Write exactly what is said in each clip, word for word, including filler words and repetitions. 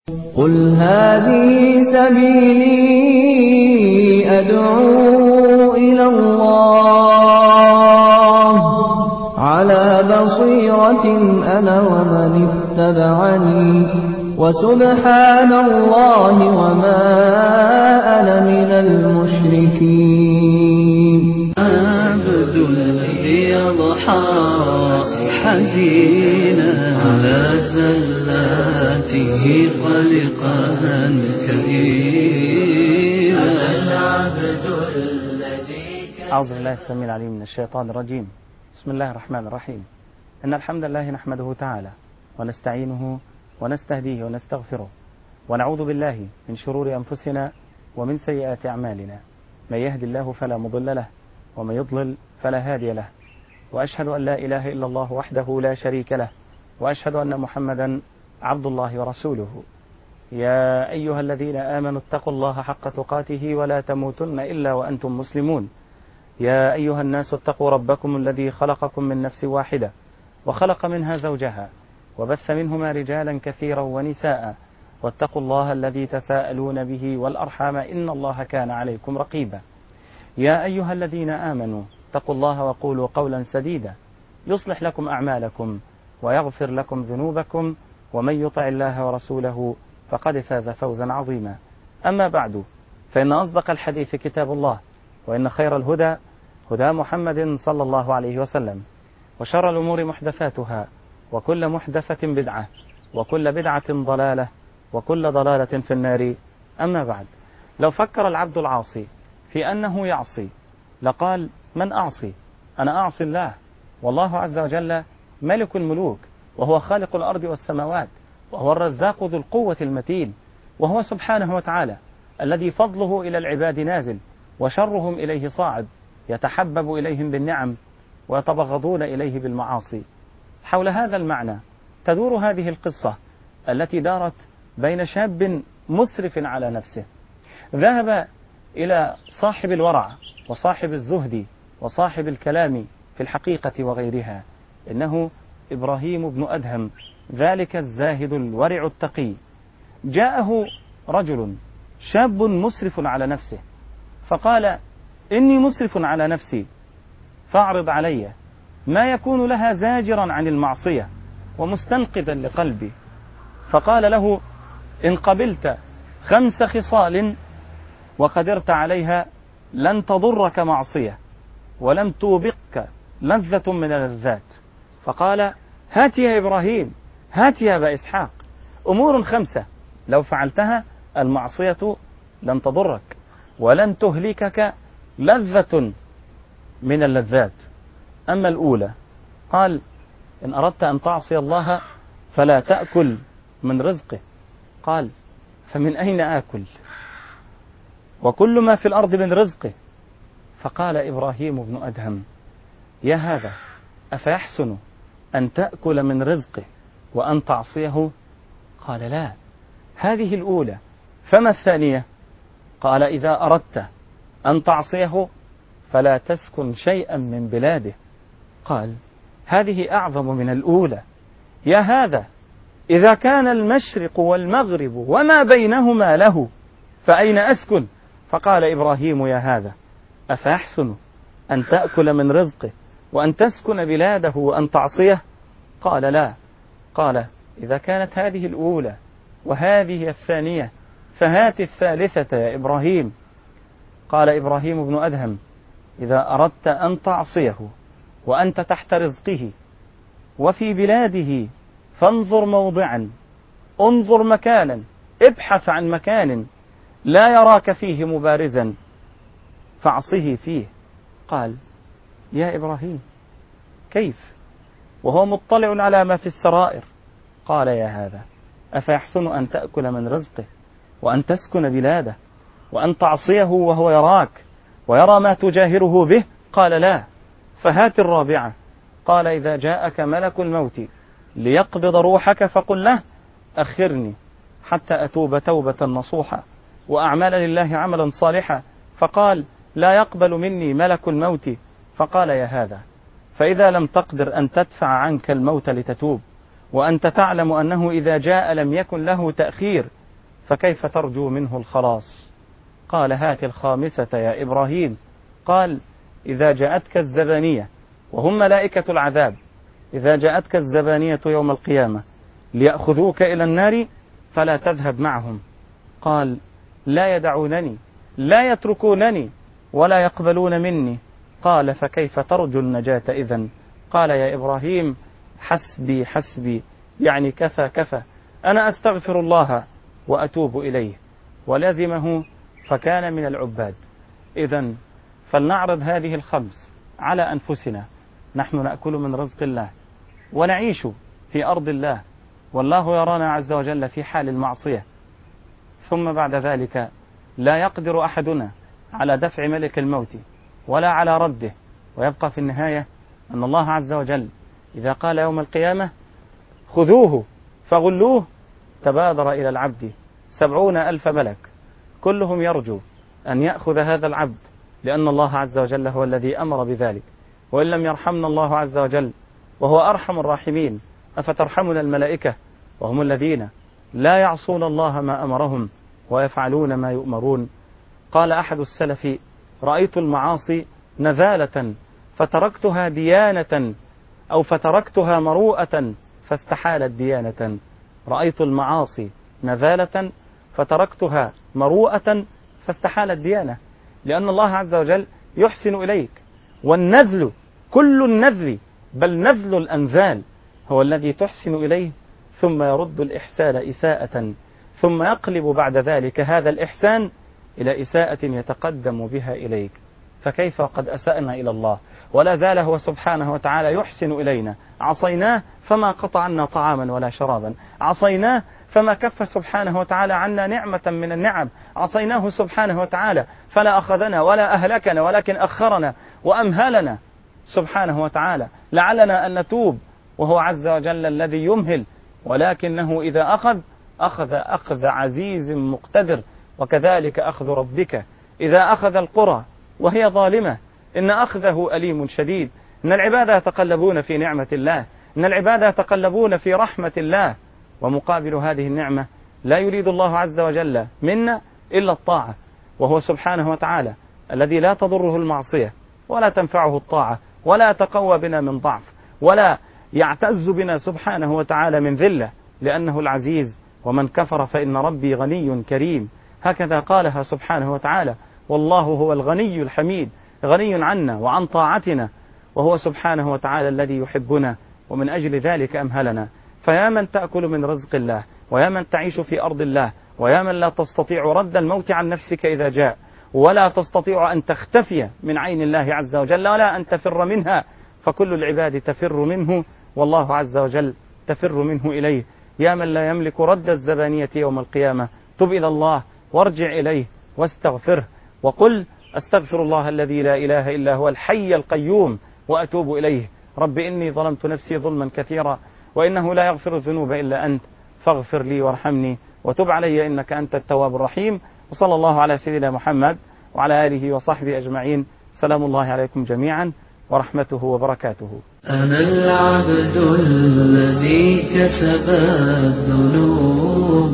قل هذه سبيلي أدعو إلى الله على بصيرة أنا ومن اتبعني وسبحان الله وما أنا من المشركين. عبد الذي يضحى حزينا على زلاته قلقا كئيبا. أعوذ بالله السميع العليم من الشيطان الرجيم. بسم الله الرحمن الرحيم. إن الحمد لله نحمده تعالى ونستعينه ونستهديه ونستغفره ونعوذ بالله من شرور أنفسنا ومن سيئات أعمالنا. من يهد الله فلا مضل له ومن يضلل فلا هادي له، وأشهد أن لا إله إلا الله وحده لا شريك له، وأشهد أن محمدا عبد الله ورسوله. يا أيها الذين آمنوا اتقوا الله حق تقاته ولا تموتن إلا وأنتم مسلمون. يا أيها الناس اتقوا ربكم الذي خلقكم من نفس واحدة وخلق منها زوجها وبث منهما رجالا كثيرا ونساء، واتقوا الله الذي تساءلون به والأرحام إن الله كان عليكم رقيبا. يا أيها الذين آمنوا اتقوا الله وقولوا قولا سديدا يصلح لكم أعمالكم ويغفر لكم ذنوبكم، ومن يطع الله ورسوله فقد فاز فوزا عظيما. أما بعد، فإن أصدق الحديث كتاب الله، وإن خير الهدى هدى محمد صلى الله عليه وسلم، وشر الأمور محدثاتها، وكل محدثة بدعة، وكل بدعة ضلالة، وكل ضلالة في النار. أما بعد، لو فكر العبد العاصي في أنه يعصي لقال: من أعصي؟ أنا أعصي الله، والله عز وجل ملك الملوك، وهو خالق الأرض والسماوات، وهو الرزاق ذو القوة المتين، وهو سبحانه وتعالى الذي فضله إلى العباد نازل وشرهم إليه صاعد، يتحبب إليهم بالنعم ويتبغضون إليه بالمعاصي. حول هذا المعنى تدور هذه القصة التي دارت بين شاب مسرف على نفسه ذهب إلى صاحب الورع وصاحب الزهد وصاحب الكلام في الحقيقة وغيرها. إنه إبراهيم بن أدهم، ذلك الزاهد الورع التقي. جاءه رجل شاب مسرف على نفسه فقال: إني مسرف على نفسي فاعرض علي ما يكون لها زاجرا عن المعصية ومستنقذا لقلبي. فقال له: إن قبلت خمس خصال وقدرت عليها لن تضرك معصية ولم توبقك لذة من اللذات. فقال: هات يا إبراهيم، هات يا أبا إسحاق، أمور خمسة لو فعلتها المعصية لن تضرك ولن تهلكك لذة من اللذات. أما الأولى، قال: إن أردت أن تعصي الله فلا تأكل من رزقه. قال: فمن أين آكل؟ وكل ما في الأرض من رزقه. فقال إبراهيم بن أدهم: يا هذا، أفيحسن أن تأكل من رزقه وأن تعصيه؟ قال: لا، هذه الأولى، فما الثانية؟ قال: إذا أردت أن تعصيه فلا تسكن شيئا من بلاده. قال: هذه أعظم من الأولى. يا هذا، إذا كان المشرق والمغرب وما بينهما له فأين أسكن؟ فقال إبراهيم: يا هذا، أفيحسن أن تأكل من رزقه وأن تسكن بلاده وأن تعصيه؟ قال: لا. قال: إذا كانت هذه الأولى وهذه الثانية فهات الثالثة يا إبراهيم. قال إبراهيم بن أدهم: إذا أردت أن تعصيه وأنت تحت رزقه وفي بلاده فانظر موضعا، انظر مكانا، ابحث عن مكان لا يراك فيه مبارزا فاعصه فيه. قال: يا إبراهيم، كيف وهو مطلع على ما في السرائر؟ قال: يا هذا، أفيحسن أن تأكل من رزقه وأن تسكن بلاده وأن تعصيه وهو يراك ويرى ما تجاهره به؟ قال: لا. فهات الرابعة. قال: إذا جاءك ملك الموت ليقبض روحك فقل له: أخرني حتى أتوب توبة نصوحة وأعمل لله عملا صالحا. فقال: لا يقبل مني ملك الموت. فقال: يا هذا، فإذا لم تقدر أن تدفع عنك الموت لتتوب وأنت تعلم أنه إذا جاء لم يكن له تأخير، فكيف ترجو منه الخلاص؟ قال: هات الخامسة يا إبراهيم. قال: إذا جاءتك الزبانية، وهم ملائكة العذاب، إذا جاءتك الزبانية يوم القيامة ليأخذوك إلى النار فلا تذهب معهم. قال: لا يدعونني، لا يتركونني، ولا يقبلون مني. قال: فكيف ترجو النجاة إذن؟ قال: يا إبراهيم، حسبي حسبي، يعني كفى كفى، أنا أستغفر الله وأتوب إليه. ولزمه فكان من العباد. إذن فلنعرض هذه الخمس على أنفسنا. نحن نأكل من رزق الله ونعيش في أرض الله، والله يرانا عز وجل في حال المعصية، ثم بعد ذلك لا يقدر أحدنا على دفع ملك الموت ولا على رده، ويبقى في النهاية أن الله عز وجل إذا قال يوم القيامة: خذوه فغلوه، تبادر إلى العبد سبعون ألف ملك، كلهم يرجو أن يأخذ هذا العبد، لأن الله عز وجل هو الذي أمر بذلك. وإن لم يرحمنا الله عز وجل وهو أرحم الراحمين، أفترحمنا الملائكة وهم الذين لا يعصون الله ما أمرهم ويفعلون ما يؤمرون. قال أحد السلف: رأيت المعاصي نذالة فتركتها ديانة، أو فتركتها مروءة فاستحالت ديانة. رأيت المعاصي نذالة فتركتها مروءة فاستحالت ديانة، لأن الله عز وجل يحسن إليك. والنذل كل النذل، بل نذل الأنذال، هو الذي تحسن إليه ثم يرد الإحسان إساءة، ثم يقلب بعد ذلك هذا الإحسان إلى إساءة يتقدم بها إليك. فكيف قد أسأنا إلى الله ولا زال هو سبحانه وتعالى يحسن إلينا؟ عصيناه فما قطع عنا طعاما ولا شرابا، عصيناه فما كف سبحانه وتعالى عنا نعمة من النعم، عصيناه سبحانه وتعالى فلا أخذنا ولا أهلكنا، ولكن أخرنا وأمهلنا سبحانه وتعالى لعلنا أن نتوب، وهو عز وجل الذي يمهل، ولكنه إذا أخذ أخذ أخذ عزيز مقتدر. وكذلك أخذ ربك إذا أخذ القرى وهي ظالمة، إن أخذه أليم شديد. إن العباد يتقلبون في نعمة الله، إن العباد يتقلبون في رحمة الله، ومقابل هذه النعمة لا يريد الله عز وجل منا إلا الطاعة، وهو سبحانه وتعالى الذي لا تضره المعصية ولا تنفعه الطاعة، ولا تقوى بنا من ضعف، ولا يعتز بنا سبحانه وتعالى من ذلة، لأنه العزيز. ومن كفر فإن ربي غني كريم، هكذا قالها سبحانه وتعالى. والله هو الغني الحميد، غني عنا وعن طاعتنا، وهو سبحانه وتعالى الذي يحبنا، ومن أجل ذلك أمهلنا. فيا من تأكل من رزق الله، ويا من تعيش في أرض الله، ويا من لا تستطيع رد الموت عن نفسك إذا جاء، ولا تستطيع أن تختفي من عين الله عز وجل، ولا أن تفر منها، فكل العباد تفر منه، والله عز وجل تفر منه إليه. يا من لا يملك رد الزبانية يوم القيامة، تب إلى الله وارجع إليه واستغفره، وقل: أستغفر الله الذي لا إله إلا هو الحي القيوم وأتوب إليه. رب إني ظلمت نفسي ظلما كثيرا، وإنه لا يغفر الذنوب إلا أنت، فاغفر لي وارحمني وتب علي إنك أنت التواب الرحيم. وصلى الله على سيدنا محمد وعلى آله وصحبه أجمعين. سلام الله عليكم جميعا ورحمته وبركاته. أنا العبد الذي كسب الذنوب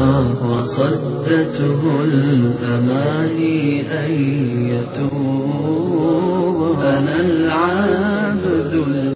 وصدته الأماني أن يتوب. أنا العبد